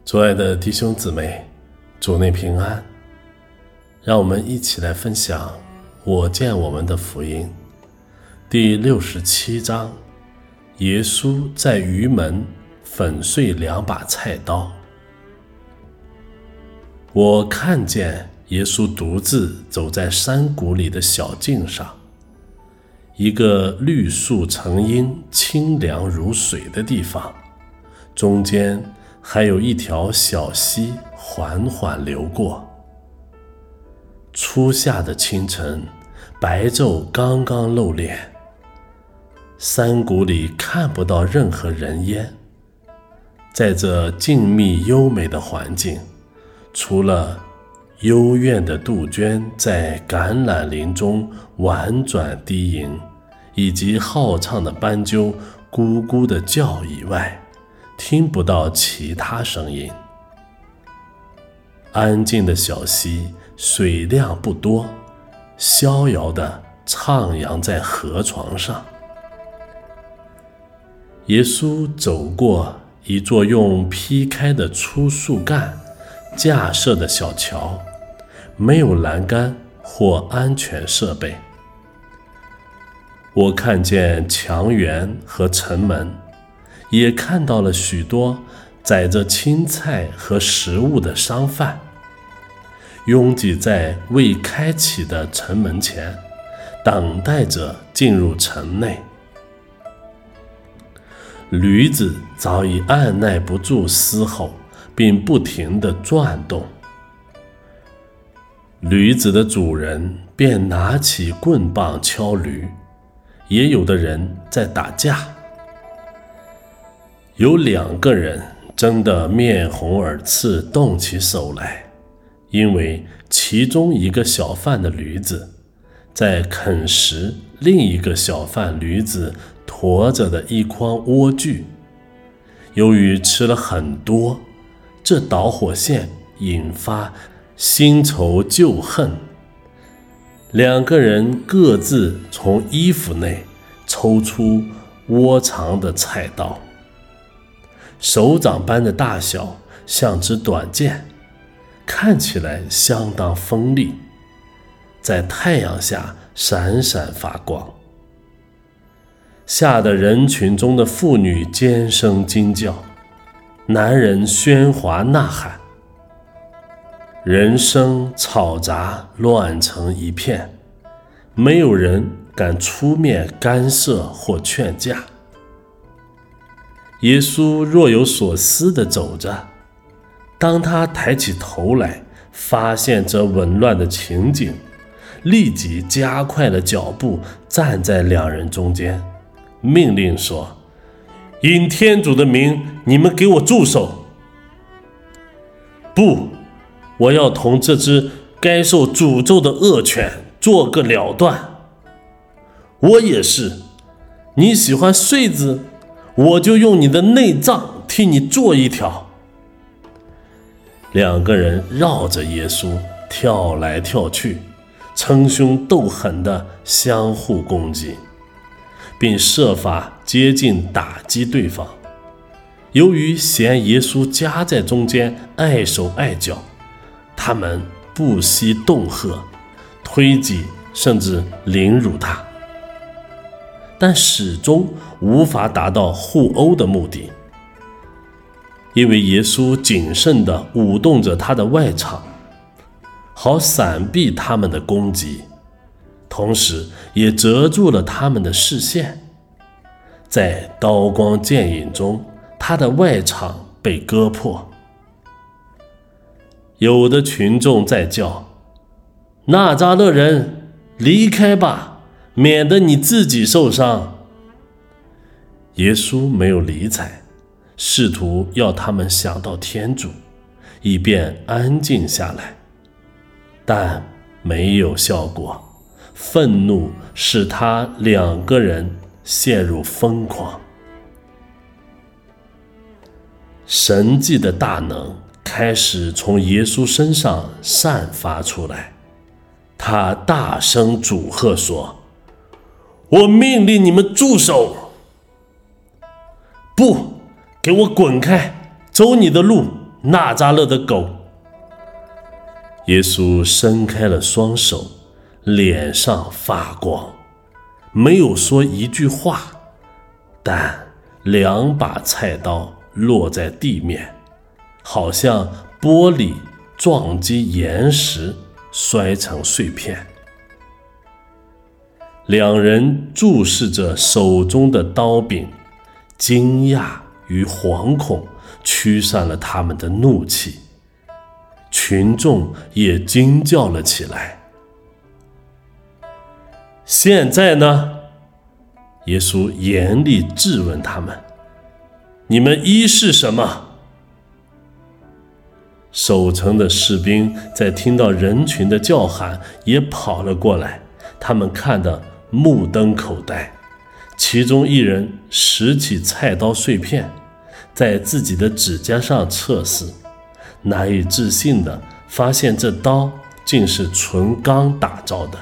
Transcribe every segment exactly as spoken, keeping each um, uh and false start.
主爱的弟兄姊妹，主内平安。让我们一起来分享我见我们的福音第六十七章，耶稣在鱼门粉碎两把菜刀。我看见耶稣独自走在山谷里的小径上，一个绿树成荫、清凉如水的地方，中间还有一条小溪缓缓流过。初夏的清晨，白昼刚刚露脸，山谷里看不到任何人烟。在这静谧优美的环境，除了幽怨的杜鹃在橄榄林中婉转低吟，以及浩畅的斑鸠咕咕地叫以外，听不到其他声音。安静的小溪，水量不多，逍遥地徜徉在河床上。耶稣走过一座用劈开的粗树干架设的小桥，没有栏杆或安全设备。我看见墙垣和城门，也看到了许多载着青菜和食物的商贩，拥挤在未开启的城门前，等待着进入城内。驴子早已按耐不住嘶吼，并不停地转动。驴子的主人便拿起棍棒敲驴，也有的人在打架。有两个人争得面红耳赤，动起手来，因为其中一个小贩的驴子在啃食另一个小贩驴子驮着的一筐莴苣。由于吃了很多，这导火线引发新仇旧恨，两个人各自从衣服内抽出窝藏的菜刀，手掌般的大小，像支短剑，看起来相当锋利，在太阳下闪闪发光，吓得人群中的妇女尖声惊叫，男人喧哗呐喊，人声吵杂，乱成一片，没有人敢出面干涉或劝架。耶稣若有所思地走着，当他抬起头来，发现这紊乱的情景，立即加快了脚步，站在两人中间，命令说：因天主的名，你们给我住手！不，我要同这只该受诅咒的恶犬做个了断。我也是，你喜欢穗子，我就用你的内脏替你做一条。两个人绕着耶稣跳来跳去，称凶斗狠地相互攻击，并设法接近打击对方。由于嫌耶稣夹在中间碍手碍脚，他们不惜恫吓、推挤，甚至凌辱他，但始终无法达到互殴的目的，因为耶稣谨慎地舞动着他的外场，好闪避他们的攻击，同时也遮住了他们的视线。在刀光剑影中，他的外场被割破。有的群众在叫：纳匝勒人，离开吧，免得你自己受伤。耶稣没有理睬，试图要他们想到天主，以便安静下来，但没有效果。愤怒使他两个人陷入疯狂。神迹的大能开始从耶稣身上散发出来，他大声祝贺说：我命令你们住手！不，给我滚开，走你的路， 纳匝勒的狗！”耶稣伸开了双手，脸上发光，没有说一句话，但两把菜刀落在地面，好像玻璃撞击岩石，摔成碎片。两人注视着手中的刀柄，惊讶与惶恐驱散了他们的怒气，群众也惊叫了起来。现在呢？耶稣严厉质问他们：“你们依是什么？”守城的士兵在听到人群的叫喊，也跑了过来，他们看得目瞪口呆。其中一人拾起菜刀碎片，在自己的指甲上测试，难以置信地发现这刀竟是纯钢打造的。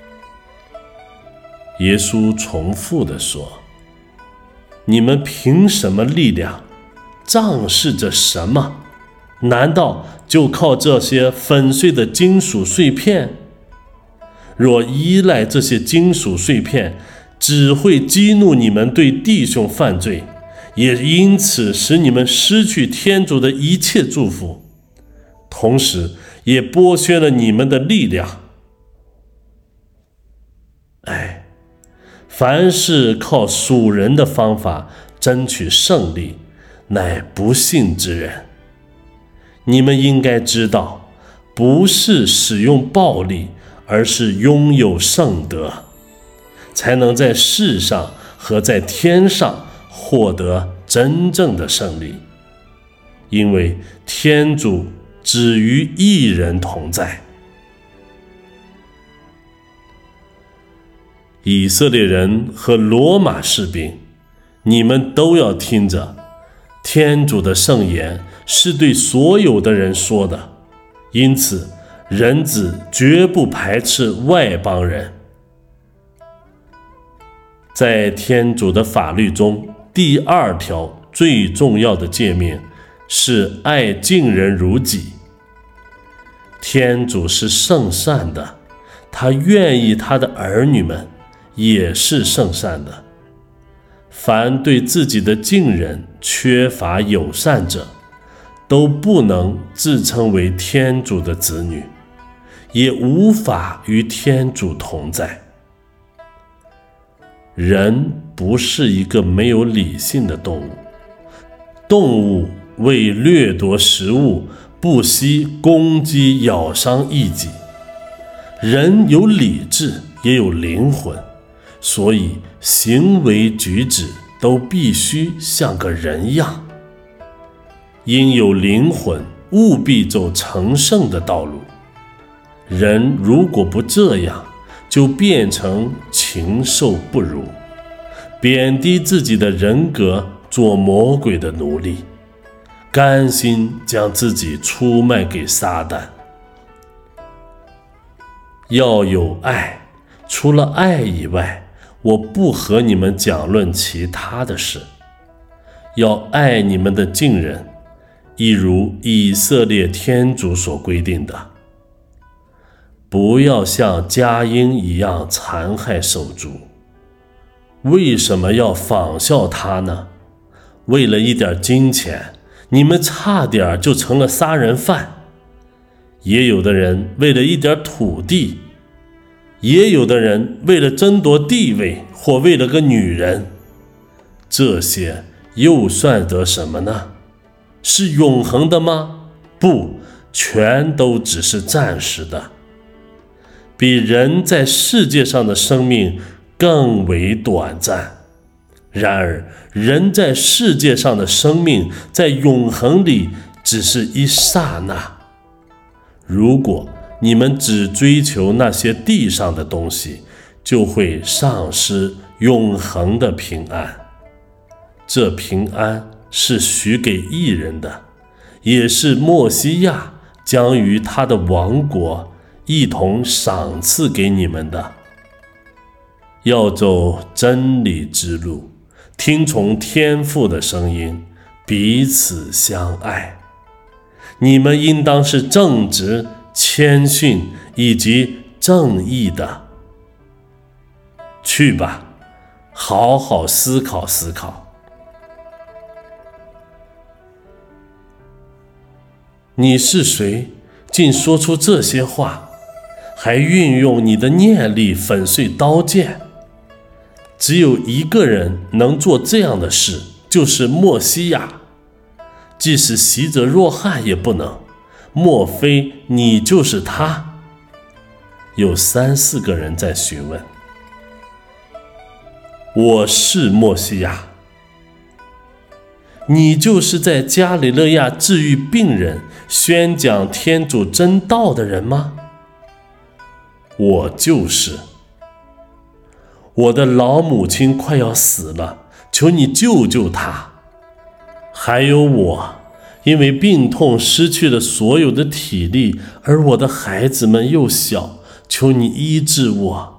耶稣重复地说：“你们凭什么力量？仗势着什么？难道就靠这些粉碎的金属碎片？若依赖这些金属碎片，只会激怒你们对弟兄犯罪，也因此使你们失去天主的一切祝福，同时也剥削了你们的力量。哎，凡是靠属人的方法争取胜利，乃不幸之人。你们应该知道，不是使用暴力，而是拥有圣德，才能在世上和在天上获得真正的胜利。因为天主只与一人同在。以色列人和罗马士兵，你们都要听着，天主的圣言是对所有的人说的，因此人子绝不排斥外邦人。在天主的法律中，第二条最重要的诫命是爱敬人如己。天主是圣善的，他愿意他的儿女们也是圣善的。凡对自己的近人缺乏友善者，都不能自称为天主的子女，也无法与天主同在。人不是一个没有理性的动物，动物为掠夺食物，不惜攻击咬伤异己。人有理智，也有灵魂，所以行为举止都必须像个人样。因有灵魂，务必走成圣的道路。人如果不这样，就变成禽兽不如，贬低自己的人格，做魔鬼的奴隶，甘心将自己出卖给撒旦。要有爱，除了爱以外，我不和你们讲论其他的事。要爱你们的近人，一如以色列天主所规定的。不要像佳音一样残害手足。为什么要仿效他呢？为了一点金钱，你们差点就成了杀人犯。也有的人为了一点土地，也有的人为了争夺地位，或为了个女人。这些又算得什么呢？是永恒的吗？不，全都只是暂时的。比人在世界上的生命更为短暂。然而，人在世界上的生命在永恒里只是一刹那。如果你们只追求那些地上的东西，就会丧失永恒的平安。这平安是许给义人的，也是默西亚将于他的王国一同赏赐给你们的。要走真理之路，听从天父的声音，彼此相爱。 你们应当是正直、谦逊以及正义的。去吧，好好思考思考。你是谁，竟说出这些话，还运用你的念力粉碎刀剑？只有一个人能做这样的事，就是默西亚。即使习者若翰也不能，莫非你就是他？有三四个人在询问。我是默西亚。你就是在加里肋亚治愈病人、宣讲天主真道的人吗？我就是。我的老母亲快要死了，求你救救她。还有我，因为病痛失去了所有的体力，而我的孩子们又小，求你医治我。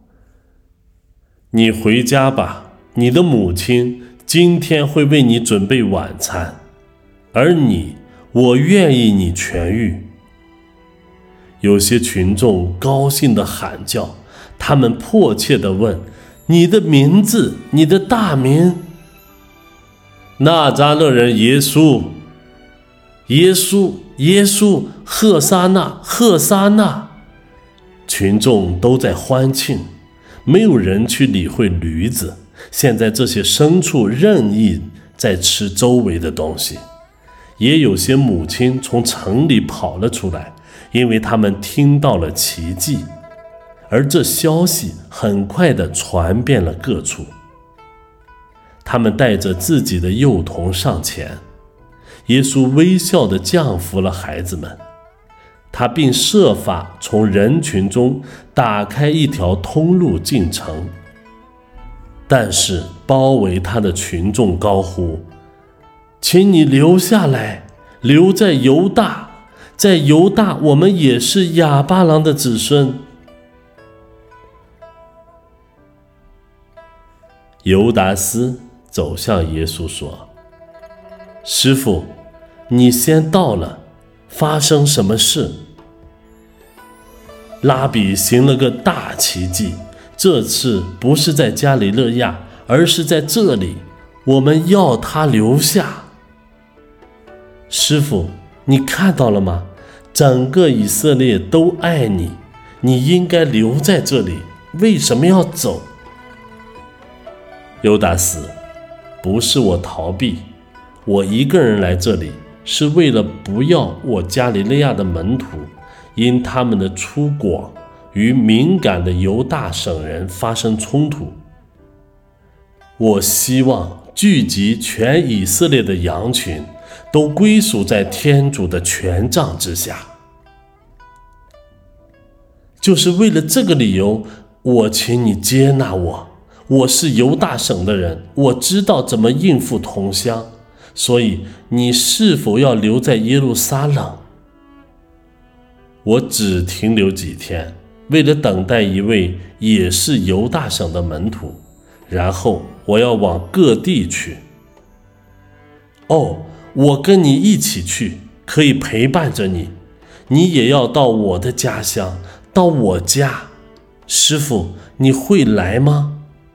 你回家吧，你的母亲今天会为你准备晚餐，而你，我愿意你痊愈。有些群众高兴地喊叫，他们迫切地问：你的名字，你的大名？纳匝勒人耶稣，耶稣，耶稣，赫撒那，赫撒那！群众都在欢庆，没有人去理会驴子。现在这些牲畜任意在吃周围的东西，也有些母亲从城里跑了出来，因为他们听到了奇迹，而这消息很快地传遍了各处。他们带着自己的幼童上前，耶稣微笑地降服了孩子们，他并设法从人群中打开一条通路进城。但是包围他的群众高呼：请你留下来，留在犹大，在犹大我们也是亚巴郎的子孙。犹达斯走向耶稣说：师父，你先到了，发生什么事？拉比行了个大奇迹，这次不是在加里肋亚，而是在这里，我们要他留下。师父，你看到了吗？整个以色列都爱你，你应该留在这里，为什么要走？犹达斯，不是我逃避，我一个人来这里，是为了不要我加里肋亚的门徒因他们的出广与敏感的犹大省人发生冲突。我希望聚集全以色列的羊群都归属在天主的权杖之下。就是为了这个理由，我请你接纳我。我是犹大省的人，我知道怎么应付同乡，所以你是否要留在耶路撒冷？我只停留几天，为了等待一位也是犹大省的门徒，然后我要往各地去。哦，我跟你一起去，可以陪伴着你，你也要到我的家乡，到我家。师父，你会来吗？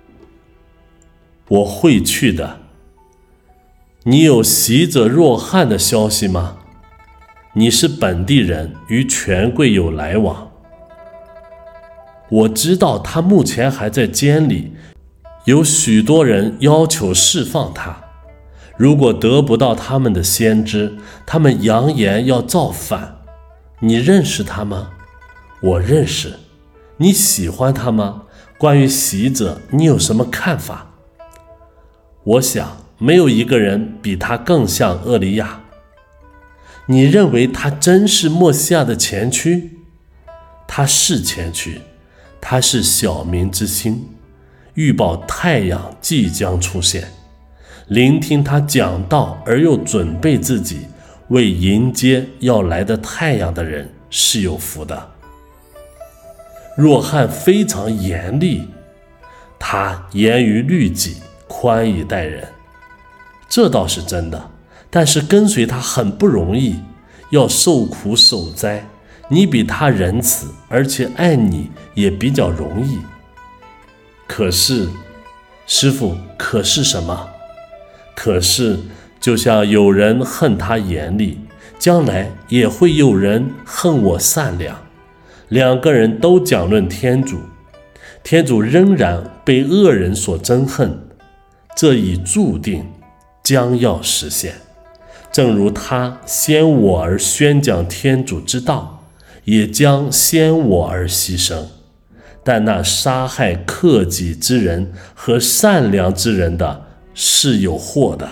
我会去的。你有习者若翰的消息吗？你是本地人，与权贵有来往。我知道他目前还在监里，有许多人要求释放他。如果得不到他们的先知，他们扬言要造反。你认识他吗？我认识。你喜欢他吗？关于习者，你有什么看法？我想没有一个人比他更像厄利亚。你认为他真是默西亚的前驱？他是前驱，他是小民之星，预报太阳即将出现。聆听他讲道而又准备自己为迎接要来的太阳的人是有福的。若翰非常严厉，他严于律己，宽以待人，这倒是真的，但是跟随他很不容易， 要受苦受灾，你比他仁慈，而且爱你也比较容易。可是，师父，可是什么？可是就像有人恨他严厉，将来也会有人恨我善良。两个人都讲论天主，天主仍然被恶人所憎恨，这已注定将要实现。正如他先我而宣讲天主之道，也将先我而牺牲。但那杀害克己之人和善良之人的是有祸的。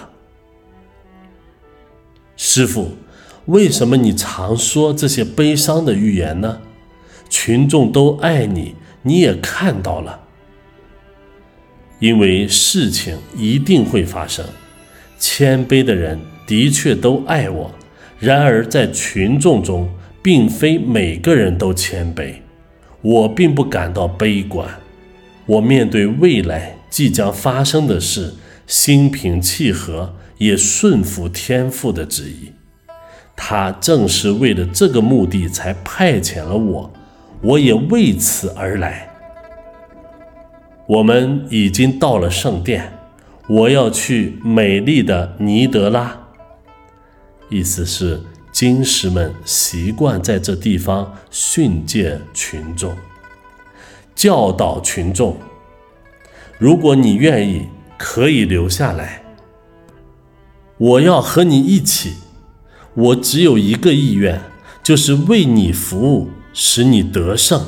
师父，为什么你常说这些悲伤的预言呢？群众都爱你，你也看到了。因为事情一定会发生，谦卑的人的确都爱我，然而在群众中，并非每个人都谦卑。我并不感到悲观，我面对未来即将发生的事，心平气和，也顺服天父的旨意。他正是为了这个目的才派遣了我，我也为此而来。我们已经到了圣殿，我要去美丽的尼德拉。意思是经师们习惯在这地方训诫群众，教导群众。如果你愿意，可以留下来。我要和你一起，我只有一个意愿，就是为你服务，使你得胜。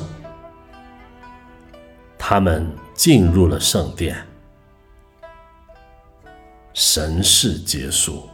他们进入了圣殿，神事结束。